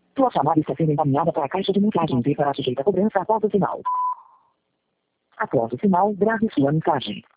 Sua chamada está sendo encaminhada para a caixa de mensagens e será sujeita a cobrança após o sinal. Após o sinal, grave sua mensagem.